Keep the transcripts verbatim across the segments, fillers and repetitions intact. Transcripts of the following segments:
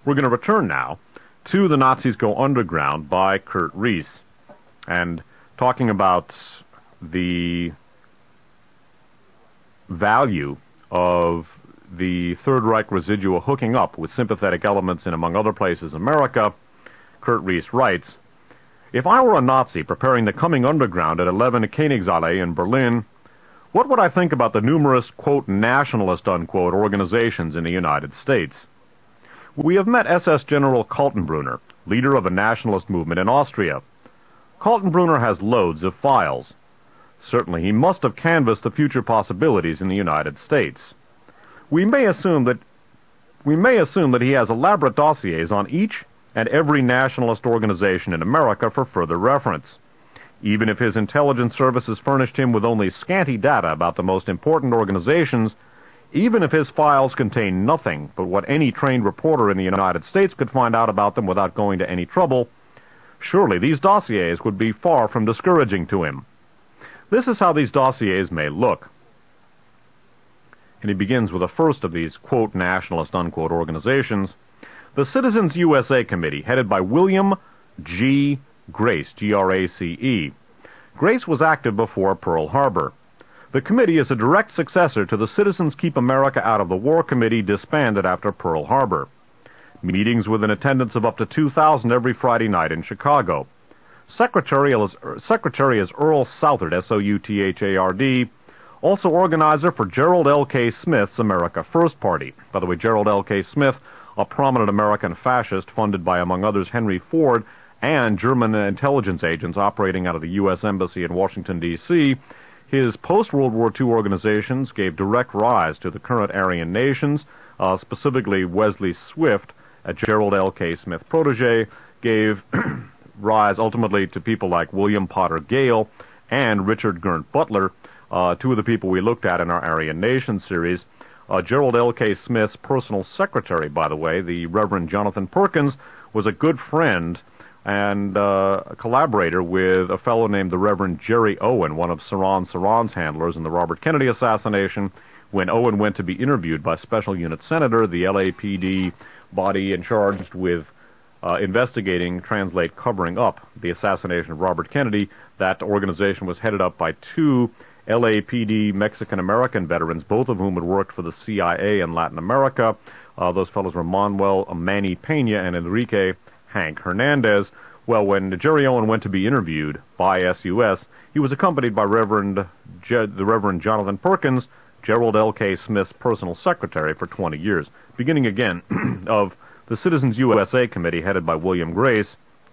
We're going to return now to The Nazis Go Underground by Kurt Riess, and talking about the value of the Third Reich residual hooking up with sympathetic elements in, among other places, America. Kurt Riess writes, "If I were a Nazi preparing the coming underground at eleven Königsallee in Berlin, what would I think about the numerous, quote, nationalist, unquote, organizations in the United States? We have met S S General Kaltenbrunner, leader of a nationalist movement in Austria. Kaltenbrunner has loads of files. Certainly he must have canvassed the future possibilities in the United States. We may assume that we may assume that he has elaborate dossiers on each and every nationalist organization in America for further reference. Even if his intelligence services furnished him with only scanty data about the most important organizations, even if his files contain nothing but what any trained reporter in the United States could find out about them without going to any trouble, surely these dossiers would be far from discouraging to him. This is how these dossiers may look." And he begins with the first of these, quote, nationalist, unquote, organizations, the Citizens U S A Committee, headed by William G. Grace, G R A C E. Grace was active before Pearl Harbor. The committee is a direct successor to the Citizens Keep America Out of the War Committee, disbanded after Pearl Harbor. Meetings with an attendance of up to two thousand every Friday night in Chicago. Secretary is, Secretary is Earl Southard, S O U T H A R D, also organizer for Gerald L K Smith's America First Party. By the way, Gerald L K Smith, a prominent American fascist funded by, among others, Henry Ford and German intelligence agents operating out of the U S Embassy in Washington, D C, his post-World War Two organizations gave direct rise to the current Aryan nations, uh, specifically Wesley Swift, a Gerald L K Smith protege, gave rise ultimately to people like William Potter Gale and Richard Gerndt Butler, uh, two of the people we looked at in our Aryan Nation series. Uh, Gerald L K Smith's personal secretary, by the way, the Reverend Jonathan Perkins, was a good friend and uh, a collaborator with a fellow named the Reverend Jerry Owen, one of Saran Saran's handlers in the Robert Kennedy assassination. When Owen went to be interviewed by Special Unit Senator, the L A P D body in charged with uh, investigating, translate, covering up the assassination of Robert Kennedy, that organization was headed up by two L A P D Mexican-American veterans, both of whom had worked for the C I A in Latin America. Uh, those fellows were Manuel Manny Pena and Enrique Hank Hernandez. Well, when Jerry Owen went to be interviewed by S U S, he was accompanied by Reverend Je- the Reverend Jonathan Perkins, Gerald L K Smith's personal secretary for twenty years. Beginning again of the Citizens U S A Committee, headed by William Grace.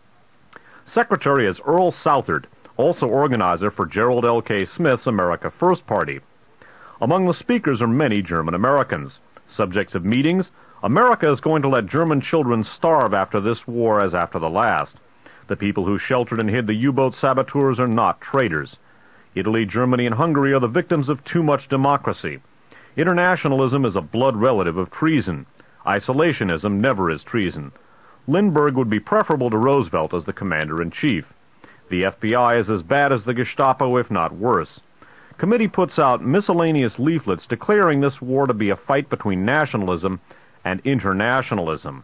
Secretary is Earl Southard, also organizer for Gerald L K Smith's America First Party. Among the speakers are many German Americans. Subjects of meetings: America is going to let German children starve after this war as after the last. The people who sheltered and hid the U-boat saboteurs are not traitors. Italy, Germany, and Hungary are the victims of too much democracy. Internationalism is a blood relative of treason. Isolationism never is treason. Lindbergh would be preferable to Roosevelt as the commander-in-chief. The F B I is as bad as the Gestapo, if not worse. Committee puts out miscellaneous leaflets declaring this war to be a fight between nationalism and internationalism.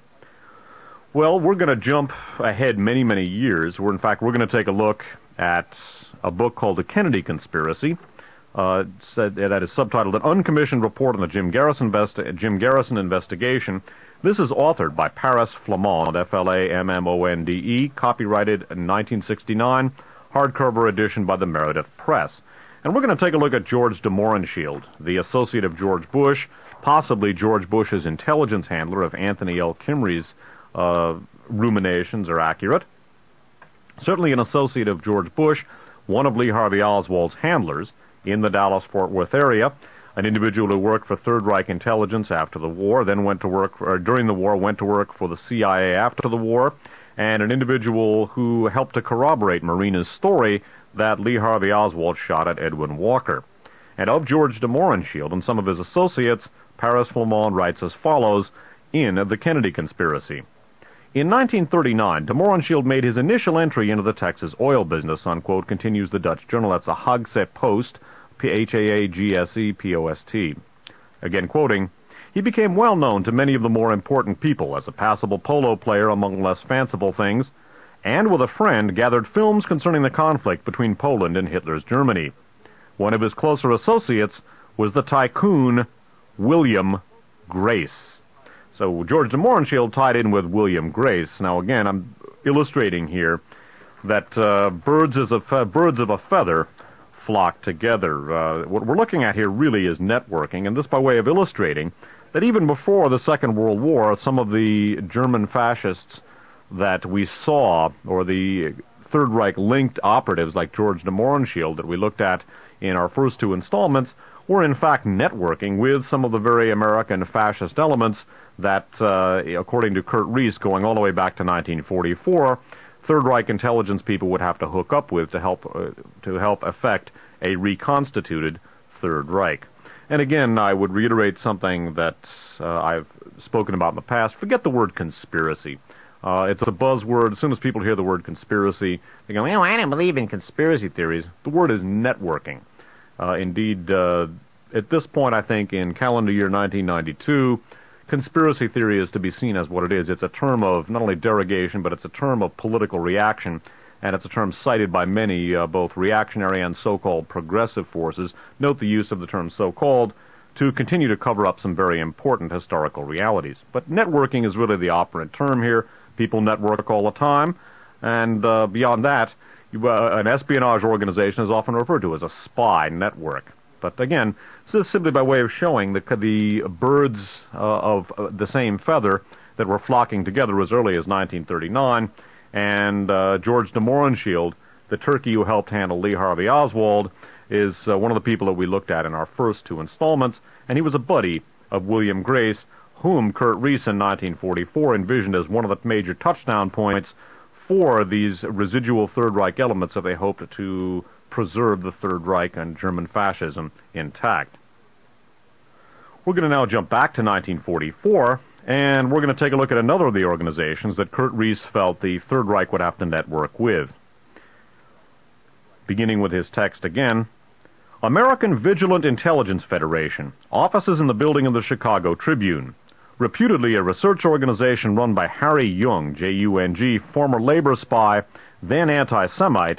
Well, we're going to jump ahead many, many years. We're, in fact, we're going to take a look at a book called The Kennedy Conspiracy. Uh, said, that is subtitled An Uncommissioned Report on the Jim Garrison, Investi- Jim Garrison Investigation. This is authored by Paris Flammonde, F L A M M O N D E, copyrighted in nineteen sixty-nine, hardcover edition by the Meredith Press. And we're going to take a look at George de Mohrenschildt, the associate of George Bush, possibly George Bush's intelligence handler if Anthony L. Kimry's uh, ruminations are accurate. Certainly an associate of George Bush, one of Lee Harvey Oswald's handlers in the Dallas-Fort Worth area, an individual who worked for Third Reich intelligence after the war, then went to work, or during the war, went to work for the C I A after the war, and an individual who helped to corroborate Marina's story that Lee Harvey Oswald shot at Edwin Walker. And of George de Mohrenschildt and some of his associates, Paris Flammonde writes as follows in The Kennedy Conspiracy. In nineteen thirty-nine, de Mohrenschildt made his initial entry into the Texas oil business, unquote, continues the Dutch journal. That's a Haagse Post, P H A A G S E P O S T. Again quoting, he became well known to many of the more important people as a passable polo player among less fanciful things, and with a friend gathered films concerning the conflict between Poland and Hitler's Germany. One of his closer associates was the tycoon William Grace. So George de Mohrenschildt tied in with William Grace. Now again, I'm illustrating here that uh, birds, as a fe- birds of a feather flock together. Uh, what we're looking at here really is networking, and this by way of illustrating that even before the Second World War, some of the German fascists that we saw, or the Third Reich linked operatives like George de Mohrenschildt that we looked at in our first two installments, were in fact networking with some of the very American fascist elements that, uh, according to Kurt Riess, going all the way back to nineteen forty-four, Third Reich intelligence people would have to hook up with to help uh, to help effect a reconstituted Third Reich. And again, I would reiterate something that uh, I've spoken about in the past. Forget the word conspiracy. Uh, it's a buzzword. As soon as people hear the word conspiracy, they go, well, I don't believe in conspiracy theories. The word is networking. Uh, indeed, uh, at this point, I think, in calendar year nineteen ninety-two, conspiracy theory is to be seen as what it is. It's a term of not only derogation, but it's a term of political reaction, and it's a term cited by many, uh, both reactionary and so-called progressive forces. Note the use of the term so-called to continue to cover up some very important historical realities. But networking is really the operant term here. People network all the time, and uh, beyond that, you, uh, an espionage organization is often referred to as a spy network. But again, this is simply by way of showing the, the birds uh, of uh, the same feather that were flocking together as early as nineteen thirty-nine, and uh, George de Mohrenschildt, the turkey who helped handle Lee Harvey Oswald, is uh, one of the people that we looked at in our first two installments, and he was a buddy of William Grace, whom Kurt Riess in nineteen forty-four envisioned as one of the major touchdown points for these residual Third Reich elements that they hoped to preserve the Third Reich and German fascism intact. We're going to now jump back to nineteen forty-four, and we're going to take a look at another of the organizations that Kurt Riess felt the Third Reich would have to network with. Beginning with his text again, American Vigilant Intelligence Federation, offices in the building of the Chicago Tribune. Reputedly a research organization run by Harry Jung, J U N G, former labor spy, then anti-Semite,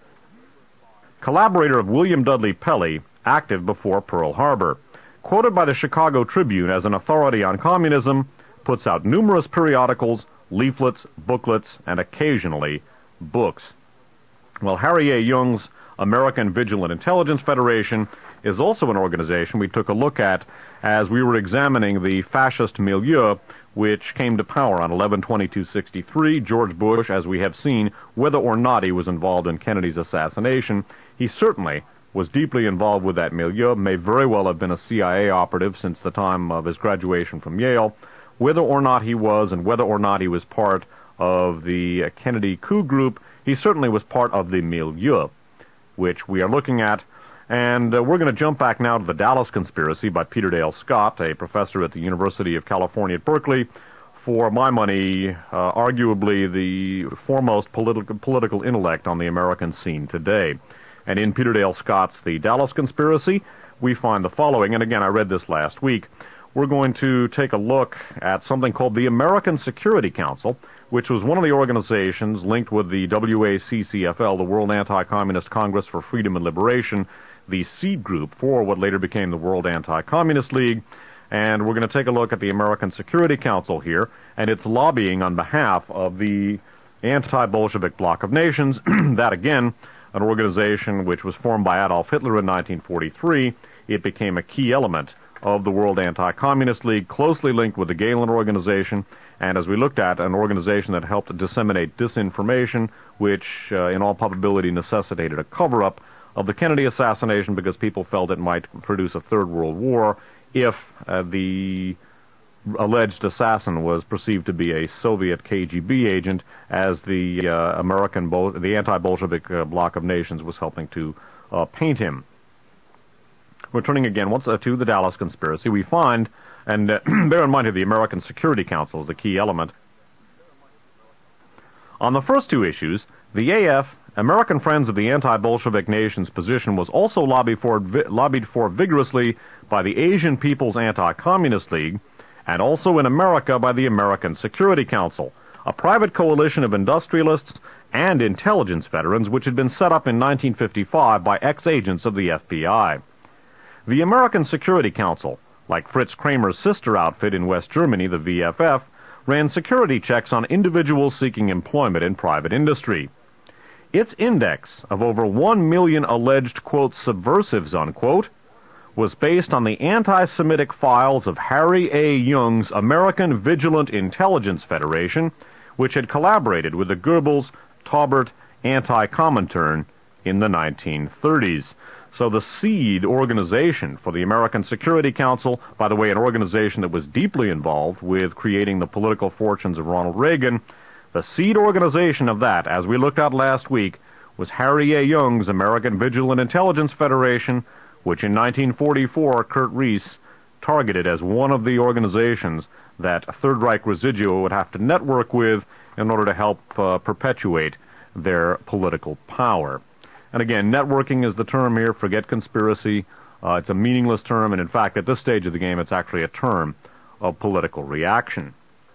collaborator of William Dudley Pelley, active before Pearl Harbor. Quoted by the Chicago Tribune as an authority on communism, puts out numerous periodicals, leaflets, booklets, and occasionally books. Well, Harry A. Jung's American Vigilant Intelligence Federation is also an organization we took a look at as we were examining the fascist milieu which came to power on eleven twenty-two sixty-three. George Bush, as we have seen, whether or not he was involved in Kennedy's assassination, he certainly was deeply involved with that milieu, may very well have been a C I A operative since the time of his graduation from Yale. Whether or not he was, and whether or not he was part of the Kennedy coup group, he certainly was part of the milieu, which we are looking at. And uh, we're going to jump back now to the Dallas Conspiracy by Peter Dale Scott, a professor at the University of California at Berkeley, for my money, uh, arguably the foremost political political intellect on the American scene today. And in Peter Dale Scott's The Dallas Conspiracy, we find the following, and again, I read this last week. We're going to take a look at something called the American Security Council, which was one of the organizations linked with the W A C C F L, the World Anti-Communist Congress for Freedom and Liberation, the seed group for what later became the World Anti-Communist League. And we're going to take a look at the American Security Council here and its lobbying on behalf of the anti-Bolshevik bloc of nations. That, again, an organization which was formed by Adolf Hitler in nineteen forty-three. It became a key element of the World Anti-Communist League, closely linked with the Galen Organization, and as we looked at, an organization that helped disseminate disinformation, which uh, in all probability necessitated a cover-up of the Kennedy assassination because people felt it might produce a third world war if uh, the alleged assassin was perceived to be a Soviet K G B agent, as the uh, American, Bol- the anti-Bolshevik uh, bloc of nations was helping to uh, paint him. Returning again once uh, to the Dallas Conspiracy, we find, and uh, bear in mind here, the American Security Council is the key element. On the first two issues, the A F American friends of the anti-Bolshevik nation's position was also lobbied for, vi- lobbied for vigorously by the Asian People's Anti-Communist League, and also in America by the American Security Council, a private coalition of industrialists and intelligence veterans which had been set up in nineteen fifty-five by ex-agents of the F B I. The American Security Council, like Fritz Kramer's sister outfit in West Germany, the V F F, ran security checks on individuals seeking employment in private industry. Its index of over one million alleged, quote, subversives, unquote, was based on the anti-Semitic files of Harry A. Young's American Vigilant Intelligence Federation, which had collaborated with the Goebbels Taubert Anti-Comintern in the nineteen thirties. So the seed organization for the American Security Council, by the way, an organization that was deeply involved with creating the political fortunes of Ronald Reagan, the seed organization of that, as we looked at last week, was Harry A. Young's American Vigilant Intelligence Federation, which in nineteen forty-four Kurt Reese targeted as one of the organizations that Third Reich residual would have to network with in order to help uh, perpetuate their political power. And again, networking is the term here. Forget conspiracy. Uh, it's a meaningless term, and in fact, at this stage of the game, it's actually a term of political reaction.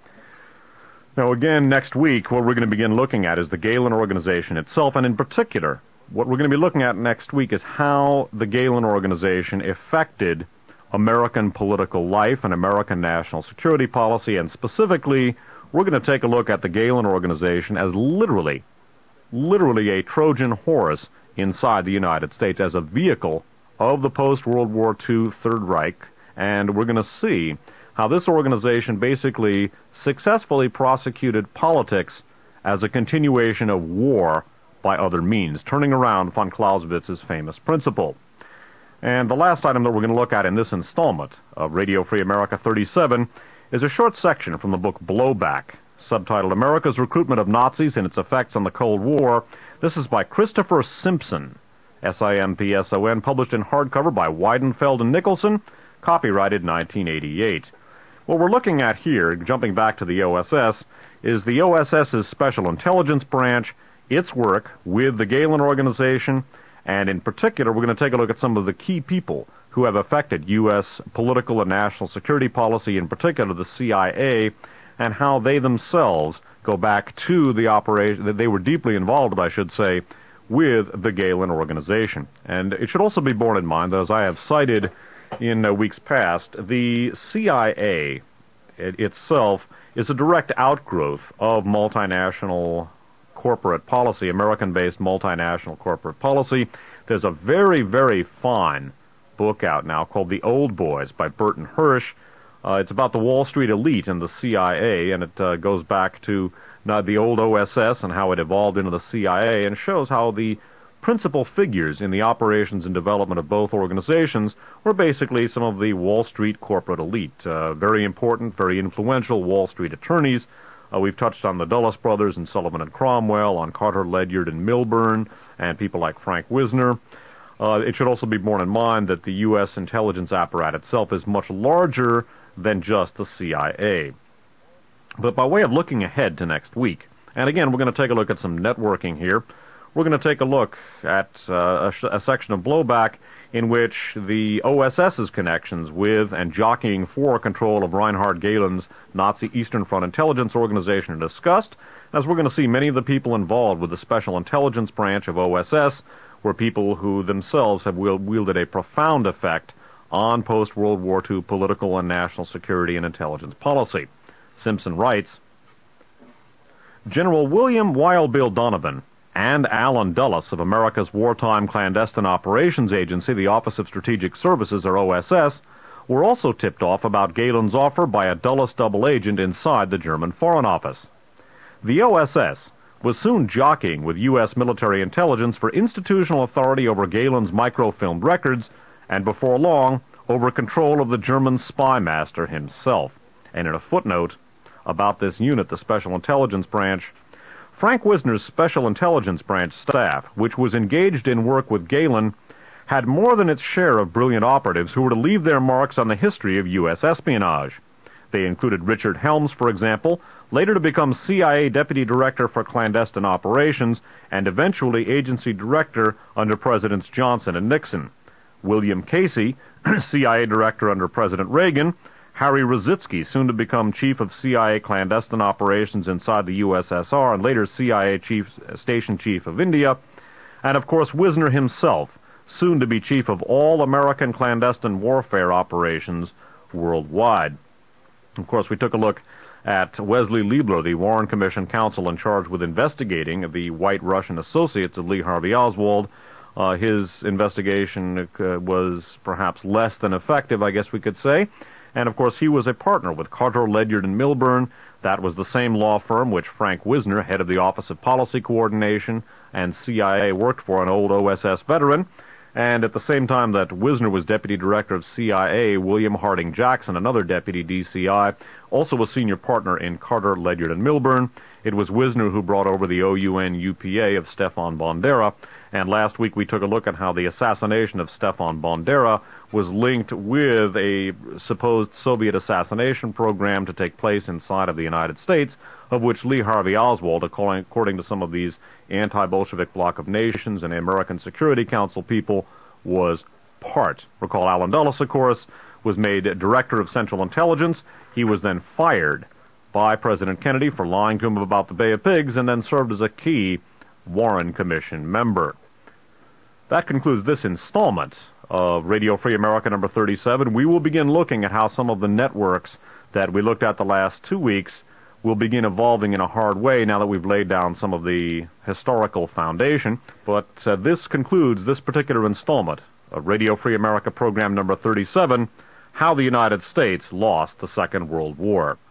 Now, again, next week, what we're going to begin looking at is the Gehlen Organization itself, and in particular, what we're going to be looking at next week is how the Gehlen Organization affected American political life and American national security policy, and specifically, we're going to take a look at the Gehlen Organization as literally, literally a Trojan horse inside the United States as a vehicle of the post-World War Two Third Reich, and we're going to see how this organization basically successfully prosecuted politics as a continuation of war by other means, turning around von Clausewitz's famous principle. And the last item that we're going to look at in this installment of Radio Free America thirty-seven is a short section from the book Blowback, subtitled America's Recruitment of Nazis and Its Effects on the Cold War. This is by Christopher Simpson, S I M P S O N, published in hardcover by Weidenfeld and Nicholson, copyrighted nineteen eighty-eight. What we're looking at here, jumping back to the O S S, is the OSS's Special Intelligence Branch, its work with the Gehlen Organization, and in particular, we're going to take a look at some of the key people who have affected U S political and national security policy, in particular the C I A, and how they themselves go back to the operation, that they were deeply involved, I should say, with the Gehlen Organization. And it should also be borne in mind that, as I have cited in uh, weeks past, the C I A it itself is a direct outgrowth of multinational corporate policy, American-based multinational corporate policy. There's a very, very fine book out now called The Old Boys by Burton Hirsch. Uh, it's about the Wall Street elite and the C I A, and it uh, goes back to uh, the old O S S and how it evolved into the C I A, and shows how the principal figures in the operations and development of both organizations were basically some of the Wall Street corporate elite. Uh, very important, very influential Wall Street attorneys. Uh, we've touched on the Dulles brothers and Sullivan and Cromwell, on Carter, Ledyard, and Milburn, and people like Frank Wisner. Uh, it should also be borne in mind that the U S intelligence apparatus itself is much larger than just the C I A. But by way of looking ahead to next week, and again, we're going to take a look at some networking here. We're going to take a look at uh, a, a section of Blowback in which the OSS's connections with and jockeying for control of Reinhard Gehlen's Nazi Eastern Front Intelligence Organization are discussed, as we're going to see many of the people involved with the Special Intelligence Branch of O S S were people who themselves have wielded a profound effect on post-World War Two political and national security and intelligence policy. Simpson writes, General William Wild Bill Donovan and Alan Dulles of America's Wartime Clandestine Operations Agency, the Office of Strategic Services, or O S S, were also tipped off about Gehlen's offer by a Dulles double agent inside the German Foreign Office. The O S S was soon jockeying with U S military intelligence for institutional authority over Gehlen's microfilmed records, and before long, over control of the German spy master himself. And in a footnote about this unit, the Special Intelligence Branch, Frank Wisner's Special Intelligence Branch staff, which was engaged in work with Gehlen, had more than its share of brilliant operatives who were to leave their marks on the history of U S espionage. They included Richard Helms, for example, later to become C I A Deputy Director for Clandestine Operations, and eventually Agency Director under Presidents Johnson and Nixon. William Casey, C I A Director under President Reagan. Harry Rositsky, soon to become Chief of C I A Clandestine Operations inside the U S S R and later C I A Chief, Station Chief of India. And of course Wisner himself, soon to be Chief of all American clandestine warfare operations worldwide. Of course, we took a look at Wesley Liebler, the Warren Commission counsel in charge with investigating the white Russian associates of Lee Harvey Oswald. Uh, his investigation uh, was perhaps less than effective, I guess we could say. And, of course, he was a partner with Carter, Ledyard, and Milburn. That was the same law firm which Frank Wisner, head of the Office of Policy Coordination and C I A, worked for, an old O S S veteran. And at the same time that Wisner was Deputy Director of C I A, William Harding Jackson, another Deputy D C I, also a senior partner in Carter, Ledyard, and Milburn. It was Wisner who brought over the O U N U P A of Stefan Bandera. And last week we took a look at how the assassination of Stefan Bandera was linked with a supposed Soviet assassination program to take place inside of the United States, of which Lee Harvey Oswald, according to some of these anti-Bolshevik bloc of nations and American Security Council people, was part. Recall Allen Dulles, of course, was made Director of Central Intelligence. He was then fired by President Kennedy for lying to him about the Bay of Pigs and then served as a key Warren Commission member. That concludes this installment of Radio Free America number thirty-seven. We will begin looking at how some of the networks that we looked at the last two weeks will begin evolving in a hard way now that we've laid down some of the historical foundation. But uh, this concludes this particular installment of Radio Free America program number thirty-seven, How the United States Lost the Second World War.